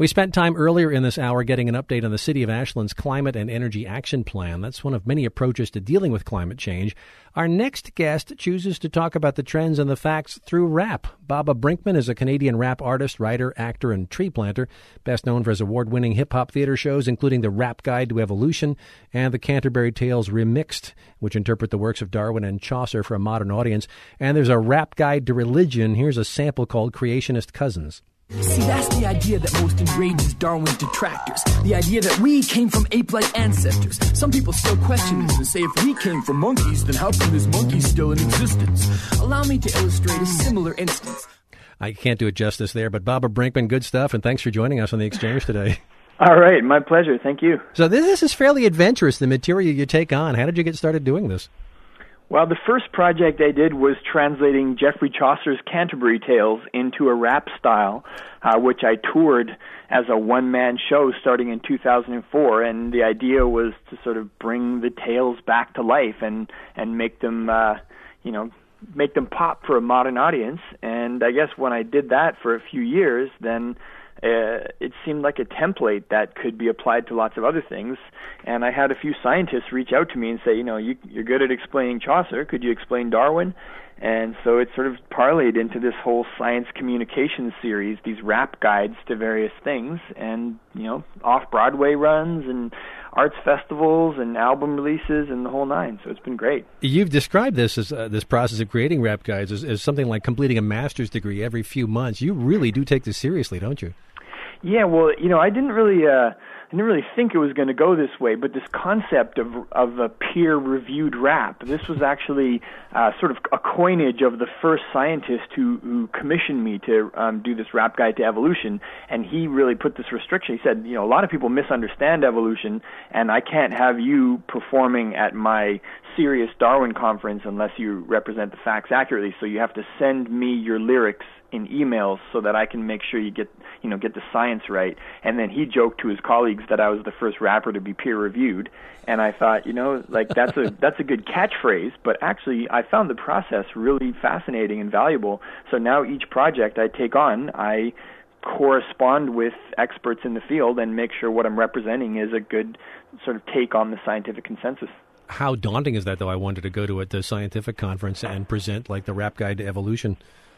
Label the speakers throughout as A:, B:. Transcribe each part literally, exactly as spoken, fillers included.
A: We spent time earlier in this hour getting an update on the City of Ashland's Climate and Energy Action Plan. That's one of many approaches to dealing with climate change. Our next guest chooses to talk about the trends and the facts through rap. Baba Brinkman is a Canadian rap artist, writer, actor, and tree planter, best known for his award-winning hip-hop theater shows, including The Rap Guide to Evolution and the Canterbury Tales Remixed, which interpret the works of Darwin and Chaucer for a modern audience. And there's a rap guide to religion. Here's a sample called Creationist Cousins.
B: See, that's the idea that most enrages Darwin's detractors. The idea that we came from ape-like ancestors. Some people still question this and say if we came from monkeys, then how come this monkey's still in existence? Allow me to illustrate a similar instance.
A: I can't do it justice there, but Baba Brinkman, good stuff, and thanks for joining us on The Exchange today.
C: All right, my pleasure. Thank you.
A: So this, this is fairly adventurous, the material you take on. How did you get started doing this?
C: Well, the first project I did was translating Geoffrey Chaucer's Canterbury Tales into a rap style, uh, which I toured as a one-man show starting in two thousand four, and the idea was to sort of bring the tales back to life and, and make them, uh, you know, make them pop for a modern audience. And I guess when I did that for a few years, then Uh, it seemed like a template that could be applied to lots of other things. And I had a few scientists reach out to me and say, you know, you, you're good at explaining Chaucer. Could you explain Darwin? And so it sort of parlayed into this whole science communication series, these rap guides to various things, and, you know, off-Broadway runs and arts festivals and album releases and the whole nine. So it's been great.
A: You've described this as uh, this process of creating rap guides as, as something like completing a master's degree every few months. You really do take this seriously, don't you?
C: Yeah, well, you know, I didn't really, uh, I didn't really think it was going to go this way. But this concept of of a peer-reviewed rap, this was actually uh, sort of a coinage of the first scientist who, who commissioned me to um, do this rap guide to evolution. And he really put this restriction. He said, you know, a lot of people misunderstand evolution, and I can't have you performing at my serious Darwin conference unless you represent the facts accurately. So you have to send me your lyrics in emails so that I can make sure you get, you know, get the science right. And then he joked to his colleagues that I was the first rapper to be peer reviewed. And I thought, you know, like that's a that's a good catchphrase, but actually I found the process really fascinating and valuable. So now each project I take on, I correspond with experts in the field and make sure what I'm representing is a good sort of take on the scientific consensus.
A: How daunting is that, though? I wanted to go to a, to a scientific conference and present like the rap guide to evolution.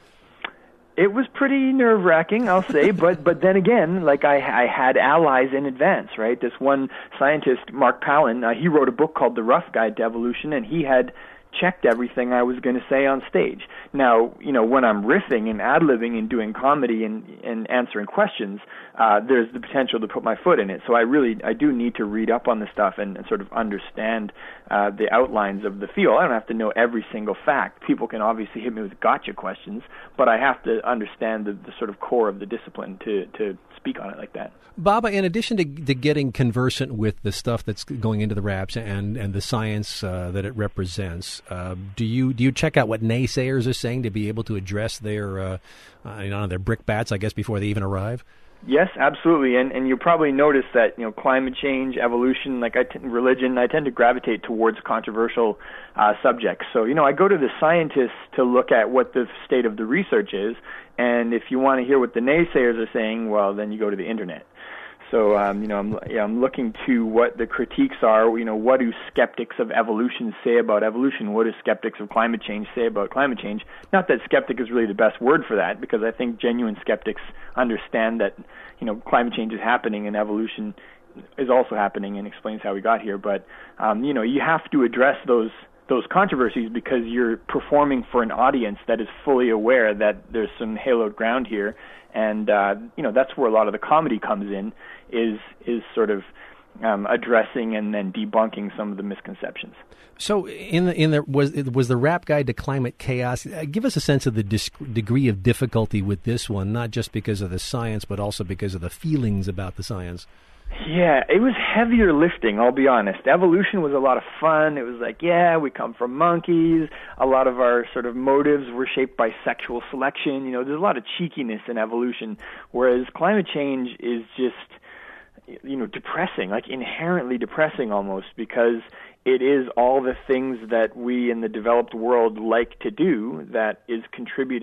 C: It was pretty nerve-wracking, I'll say, but but then again, like I, I had allies in advance, right? This one scientist, Mark Palin, uh, he wrote a book called The Rough Guide to Evolution, and he had checked everything I was going to say on stage. Now, you know, when I'm riffing and ad-libbing and doing comedy and, and answering questions, uh, there's the potential to put my foot in it. So I really, I do need to read up on the stuff and, and sort of understand uh, the outlines of the field. I don't have to know every single fact. People can obviously hit me with gotcha questions, but I have to understand the, the sort of core of the discipline to, to speak on it like that.
A: Baba, in addition to, to getting conversant with the stuff that's going into the raps and, and the science uh, that it represents, uh, do you do you check out what naysayers are saying to be able to address their uh, uh, you know, their brickbats, I guess, before they even arrive?
C: Yes, absolutely, and and you'll probably notice that, you know, climate change, evolution, like I t- religion, I tend to gravitate towards controversial uh, subjects. So, you know, I go to the scientists to look at what the state of the research is, and if you want to hear what the naysayers are saying, well, then you go to the internet. So, um, you know, I'm, yeah, I'm looking to what the critiques are. You know, what do skeptics of evolution say about evolution? What do skeptics of climate change say about climate change? Not that skeptic is really the best word for that, because I think genuine skeptics understand that, you know, climate change is happening and evolution is also happening and explains how we got here. But, um, you know, you have to address those those controversies because you're performing for an audience that is fully aware that there's some hallowed ground here. And, uh, you know, that's where a lot of the comedy comes in, is is sort of um, addressing and then debunking some of the misconceptions.
A: So in the, in the, was, was the rap guide to climate chaos, uh, give us a sense of the disc- degree of difficulty with this one, not just because of the science, but also because of the feelings about the science.
C: Yeah, it was heavier lifting, I'll be honest. Evolution was a lot of fun. It was like, yeah, we come from monkeys. A lot of our sort of motives were shaped by sexual selection. You know, there's a lot of cheekiness in evolution, whereas climate change is just, you know, depressing, like inherently depressing almost, because it is all the things that we in the developed world like to do that is contributing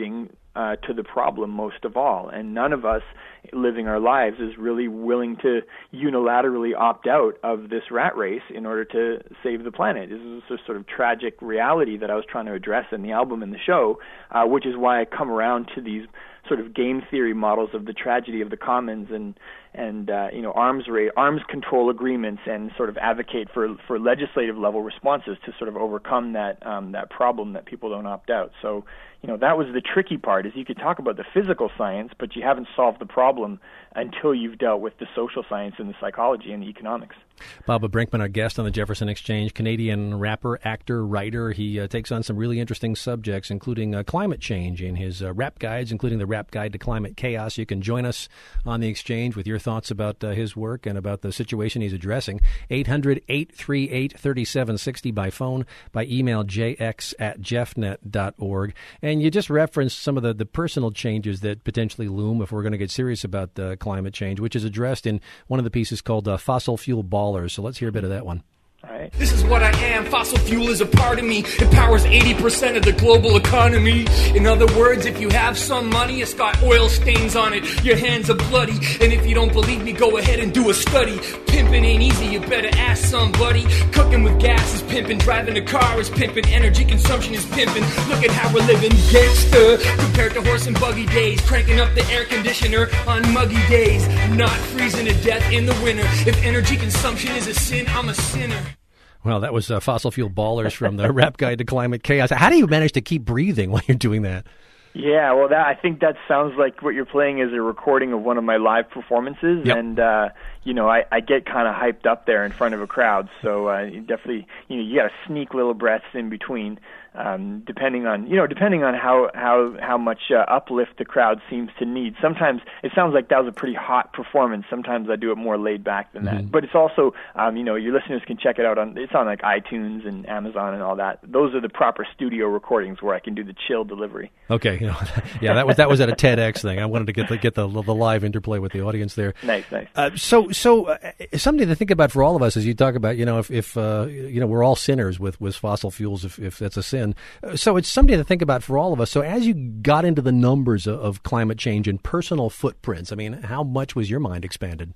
C: uh, to the problem most of all. And none of us living our lives is really willing to unilaterally opt out of this rat race in order to save the planet. This is a sort of tragic reality that I was trying to address in the album and the show, uh, which is why I come around to these sort of game theory models of the tragedy of the commons and and uh, you know arms rate, arms control agreements, and sort of advocate for for legislative level responses to sort of overcome that um, that problem that people don't opt out. So you know that was the tricky part, is you could talk about the physical science, but you haven't solved the problem until you've dealt with the social science and the psychology and the economics.
A: Baba Brinkman, our guest on the Jefferson Exchange, Canadian rapper, actor, writer. He uh, takes on some really interesting subjects, including uh, climate change in his uh, rap guides, including the Rap Guide to Climate Chaos. You can join us on the Exchange with your thoughts about uh, his work and about the situation he's addressing. eight hundred, eight three eight, three seven six zero by phone, by email, j x at jeffnet dot org. And you just referenced some of the, the personal changes that potentially loom if we're going to get serious about uh, climate change, which is addressed in one of the pieces called uh, Fossil Fuel Ballers. So let's hear a bit of that one.
C: All right.
B: This is what I am. Fossil fuel is a part of me. It powers eighty percent of the global economy. In other words, if you have some money, it's got oil stains on it. Your hands are bloody. And if you don't believe me, go ahead and do a study. Pimping ain't easy. You better ask somebody. Cooking with gas is pimping. Driving a car is pimping. Energy consumption is pimping. Look at how we're living gangster compared to horse and buggy days. Cranking up the air conditioner on muggy days. Not freezing to death in the winter. If energy consumption is a sin, I'm a sinner.
A: Well, that was uh, Fossil Fuel Ballers from the Rap Guide to Climate Chaos. How do you manage to keep breathing while you're doing that?
C: Yeah, well, that I think that sounds like what you're playing is a recording of one of my live performances,
A: yep.
C: and uh, you know, I, I get kind of hyped up there in front of a crowd, so uh, you definitely, you know, you got to sneak little breaths in between, um, depending on, you know, depending on how how how much uh, uplift the crowd seems to need. Sometimes it sounds like that was a pretty hot performance. Sometimes I do it more laid back than
A: mm-hmm.
C: that. But it's also, um, you know, your listeners can check it out on, it's on like iTunes and Amazon and all that. Those are the proper studio recordings where I can do the chill delivery.
A: Okay, you know, yeah, that was that was at a TEDx thing. I wanted to get the get the, the live interplay with the audience there.
C: Nice, nice.
A: Uh, so, so uh, something to think about for all of us as you talk about, you know, if, if uh, you know, we're all sinners with, with fossil fuels, if, if that's a sin. Uh, so it's something to think about for all of us. So as you got into the numbers of, of climate change and personal footprints, I mean, how much was your mind expanded?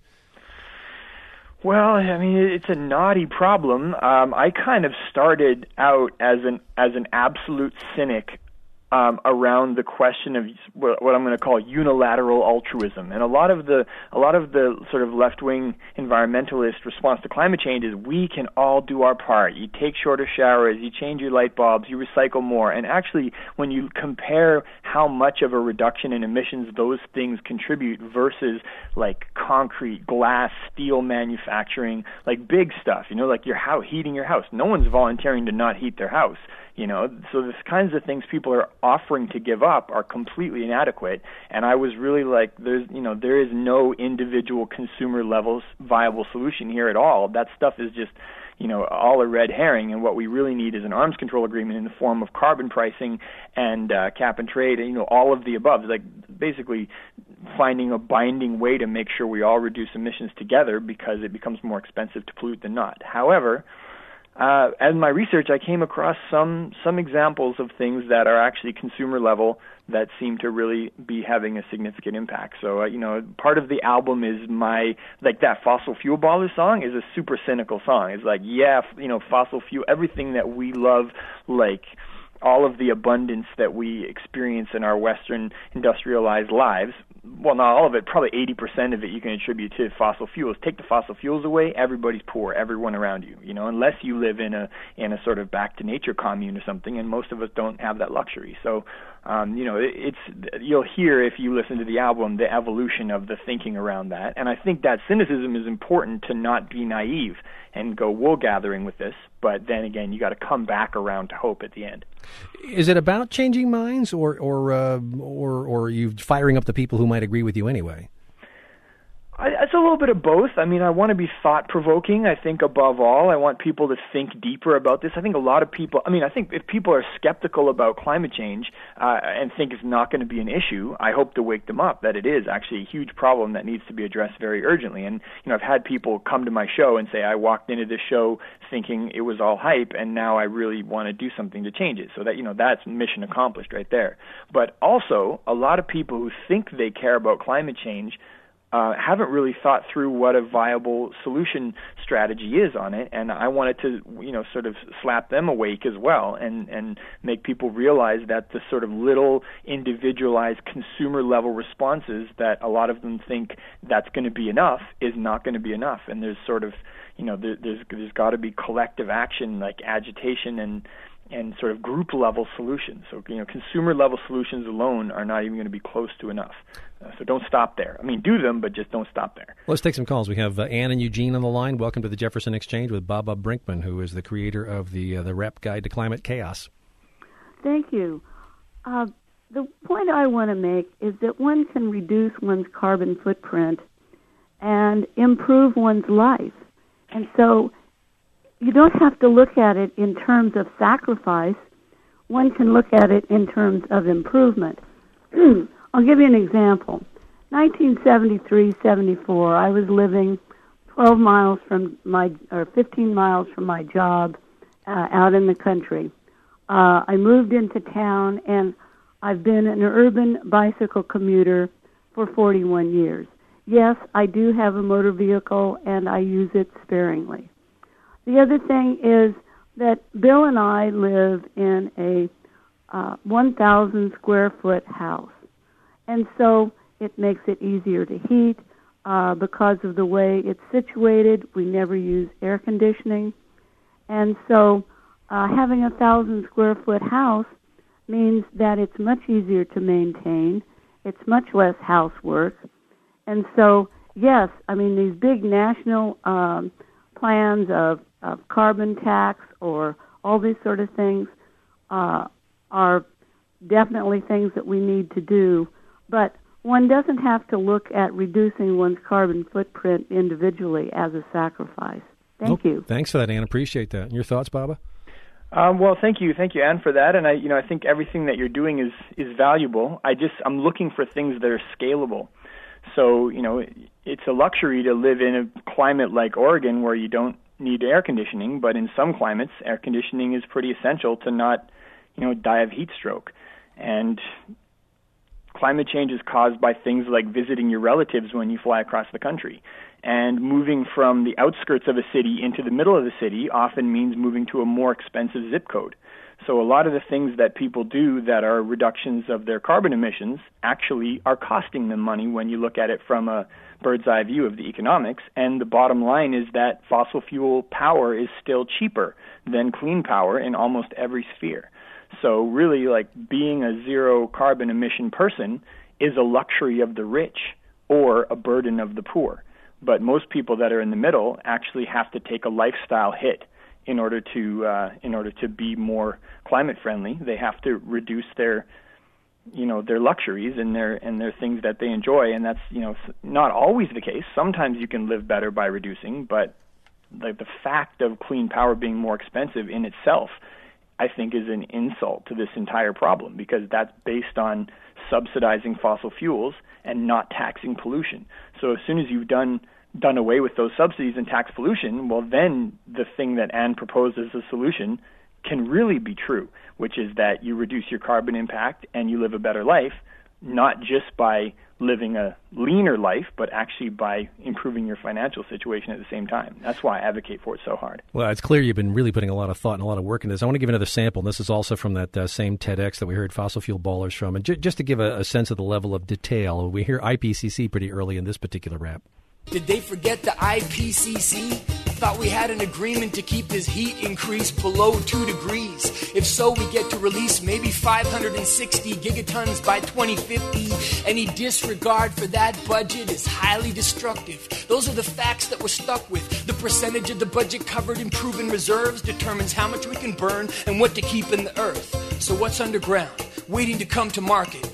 C: Well, I mean, it's a naughty problem. Um, I kind of started out as an as an absolute cynic Um, around the question of what, what I'm going to call unilateral altruism, and a lot of the a lot of the sort of left-wing environmentalist response to climate change is we can all do our part. You take shorter showers, you change your light bulbs, you recycle more, and actually, when you compare how much of a reduction in emissions those things contribute versus like concrete, glass, steel manufacturing, like big stuff, you know, like your house, heating your house. No one's volunteering to not heat their house. You know, so the kinds of things people are offering to give up are completely inadequate. And I was really like, there's, you know, there is no individual consumer level viable solution here at all. That stuff is just, you know, all a red herring. And what we really need is an arms control agreement in the form of carbon pricing and uh, cap and trade, and, you know, all of the above. Like basically finding a binding way to make sure we all reduce emissions together, because it becomes more expensive to pollute than not. However, Uh, as my research, I came across some some examples of things that are actually consumer level that seem to really be having a significant impact. So, uh, you know, part of the album is my, like that Fossil Fuel Baller song is a super cynical song. It's like, yeah, you know, fossil fuel, everything that we love, like all of the abundance that we experience in our Western industrialized lives, well, not all of it, probably eighty percent of it you can attribute to fossil fuels. Take the fossil fuels away, everybody's poor, everyone around you, you know, unless you live in a in a sort of back to nature commune or something, and most of us don't have that luxury. So, um, you know, it, it's you'll hear if you listen to the album the evolution of the thinking around that, and I think that cynicism is important to not be naive and go wool gathering with this, but then again, you got to come back around to hope at the end.
A: Is it about changing minds, or or uh, or or are you firing up the people who might agree with you anyway?
C: I, it's a little bit of both. I mean, I want to be thought-provoking, I think, above all. I want people to think deeper about this. I think a lot of people, I mean, I think if people are skeptical about climate change uh, and think it's not going to be an issue, I hope to wake them up that it is actually a huge problem that needs to be addressed very urgently. And, you know, I've had people come to my show and say, I walked into this show thinking it was all hype, and now I really want to do something to change it. So that, you know, that's mission accomplished right there. But also, a lot of people who think they care about climate change Uh, haven't really thought through what a viable solution strategy is on it, and I wanted to, you know, sort of slap them awake as well, and and make people realize that the sort of little individualized consumer level responses that a lot of them think that's going to be enough is not going to be enough, and there's sort of, you know, there, there's there's got to be collective action like agitation and and sort of group level solutions. So, you know, consumer level solutions alone are not even going to be close to enough. Uh, so don't stop there. I mean, do them, but just don't stop there.
A: Let's take some calls. We have uh, Ann and Eugene on the line. Welcome to the Jefferson Exchange with Baba Brinkman, who is the creator of the uh, the R E P Guide to Climate Chaos.
D: Thank you. Uh, the point I want to make is that one can reduce one's carbon footprint and improve one's life. And so you don't have to look at it in terms of sacrifice. One can look at it in terms of improvement. I'll give you an example. nineteen seventy-three seventy-four, I was living twelve miles from my, or fifteen miles from my job uh, out in the country. Uh, I moved into town, and I've been an urban bicycle commuter for forty-one years. Yes, I do have a motor vehicle, and I use it sparingly. The other thing is that Bill and I live in a uh, one thousand square foot house. And so it makes it easier to heat uh, because of the way it's situated. We never use air conditioning. And so uh, having a one thousand square foot house means that it's much easier to maintain. It's much less housework. And so, yes, I mean, these big national um, plans of, of carbon tax or all these sort of things uh, are definitely things that we need to do. But one doesn't have to look at reducing one's carbon footprint individually as a sacrifice. Thank
A: oh,
D: you.
A: Thanks for that, Ann. Appreciate that. Your thoughts, Baba?
C: Um, well, thank you, thank you, Ann, for that. And I, you know, I think everything that you're doing is is valuable. I just I'm looking for things that are scalable. So, you know, it's a luxury to live in a climate like Oregon where you don't need air conditioning, but in some climates, air conditioning is pretty essential to not, you know, die of heat stroke. And climate change is caused by things like visiting your relatives when you fly across the country. And moving from the outskirts of a city into the middle of the city often means moving to a more expensive zip code. So a lot of the things that people do that are reductions of their carbon emissions actually are costing them money when you look at it from a bird's eye view of the economics. And the bottom line is that fossil fuel power is still cheaper than clean power in almost every sphere. So really, like, being a zero carbon emission person is a luxury of the rich or a burden of the poor. But most people that are in the middle actually have to take a lifestyle hit in order to uh, in order to be more climate friendly. They have to reduce their, you know, their luxuries and their and their things that they enjoy, and that's, you know, not always the case. Sometimes you can live better by reducing, but like the fact of clean power being more expensive in itself, I think, is an insult to this entire problem, because that's based on subsidizing fossil fuels and not taxing pollution. So as soon as you've done done away with those subsidies and tax pollution, well, then the thing that Ann proposed as a solution can really be true, which is that you reduce your carbon impact and you live a better life, not just by living a leaner life, but actually by improving your financial situation at the same time. That's why I advocate for it so hard.
A: Well, it's clear you've been really putting a lot of thought and a lot of work in this. I want to give another sample, and this is also from that uh, same TEDx that we heard fossil fuel ballers from. And j- just to give a, a sense of the level of detail, we hear I P C C pretty early in this particular rap.
B: Did they forget the I P C C? Thought we had an agreement to keep this heat increase below two degrees. If so, we get to release maybe five hundred sixty gigatons by twenty fifty. Any disregard for that budget is highly destructive. Those are the facts that we're stuck with. The percentage of the budget covered in proven reserves determines how much we can burn and what to keep in the earth. So what's underground? Waiting to come to market.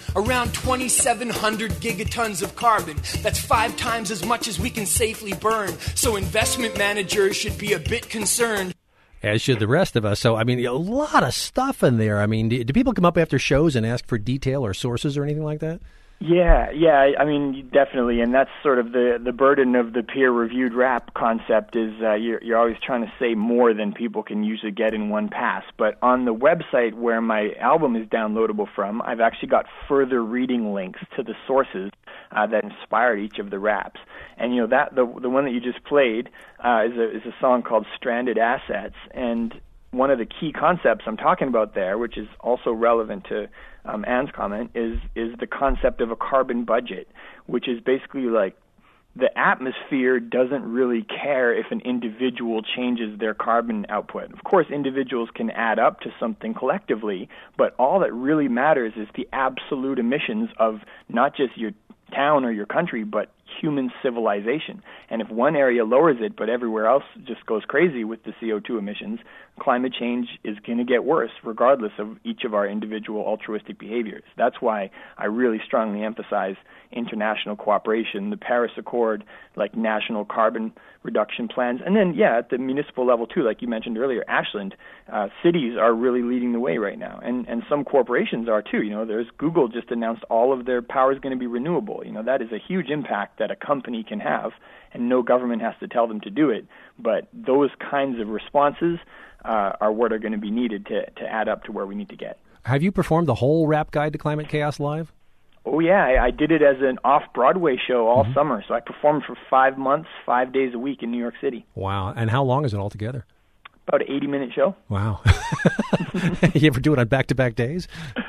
B: around twenty-seven hundred gigatons of carbon. That's five times as much as we can safely burn. So investment managers should be a bit concerned.
A: As should the rest of us. So, I mean, a lot of stuff in there. I mean, do, do people come up after shows and ask for detail or sources or anything like that?
C: Yeah, yeah, I mean, definitely, and that's sort of the, the burden of the peer-reviewed rap concept is uh, you're, you're always trying to say more than people can usually get in one pass. But on the website where my album is downloadable from, I've actually got further reading links to the sources uh, that inspired each of the raps. And, you know, that the the one that you just played uh, is a is a song called Stranded Assets, and one of the key concepts I'm talking about there, which is also relevant to um, Anne's comment, is is the concept of a carbon budget, which is basically like the atmosphere doesn't really care if an individual changes their carbon output. Of course, individuals can add up to something collectively, but all that really matters is the absolute emissions of not just your town or your country, but human civilization. And if one area lowers it, but everywhere else just goes crazy with the C O two emissions, climate change is going to get worse regardless of each of our individual altruistic behaviors. That's why I really strongly emphasize international cooperation, the Paris Accord, like national carbon reduction plans. And then, yeah, at the municipal level too, like you mentioned earlier, Ashland, uh, cities are really leading the way right now. And, and some corporations are too. You know, there's Google just announced all of their power is going to be renewable. You know, that is a huge impact that a company can have, and no government has to tell them to do it. But those kinds of responses uh, are what are going to be needed to, to add up to where we need to get.
A: Have you performed the whole Rap Guide to Climate Chaos live?
C: Oh, yeah. I, I did it as an off-Broadway show all mm-hmm. summer. So I performed for five months, five days a week in New York City.
A: Wow. And how long is it altogether?
C: About an eighty-minute show.
A: Wow. You ever do it on back-to-back days?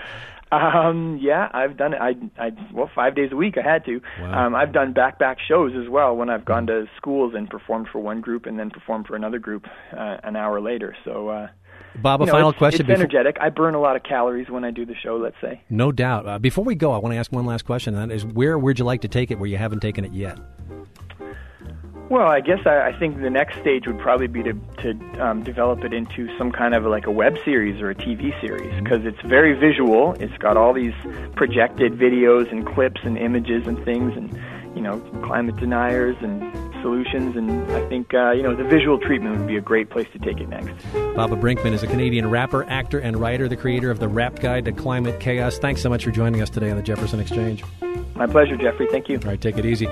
C: Um, yeah, I've done it. I, I, well, five days a week I had to.
A: Wow.
C: Um, I've done back-back shows as well when I've gone to schools and performed for one group and then performed for another group uh, an hour later. So, uh,
A: Bob, a
C: you know,
A: final
C: it's,
A: question.
C: It's
A: before...
C: energetic. I burn a lot of calories when I do the show, let's say.
A: No doubt. Uh, before we go, I want to ask one last question. And that is, where would you like to take it where you haven't taken it yet?
C: Well, I guess I, I think the next stage would probably be to, to um, develop it into some kind of like a web series or a T V series, because it's very visual. It's got all these projected videos and clips and images and things, and, you know, climate deniers and solutions, and I think, uh, you know, the visual treatment would be a great place to take it next.
A: Baba Brinkman is a Canadian rapper, actor, and writer, the creator of the Rap Guide to Climate Chaos. Thanks so much for joining us today on the Jefferson Exchange.
C: My pleasure, Jeffrey. Thank you.
A: All right, take it easy.